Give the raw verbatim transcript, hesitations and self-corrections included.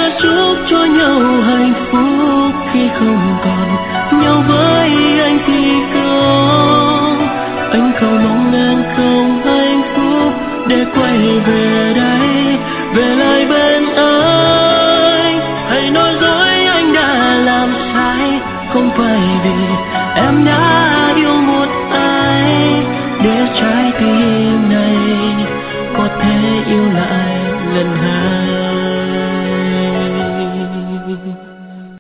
sẽ chúc cho nhau hạnh phúc khi không còn nhau với anh thì không. Anh không mong em không hạnh phúc để quay về đây, về lại bên anh. Hãy nói dối anh đã làm sai, không phải vì em đã yêu một ai, để trái tim này có thể yêu lại lần hai.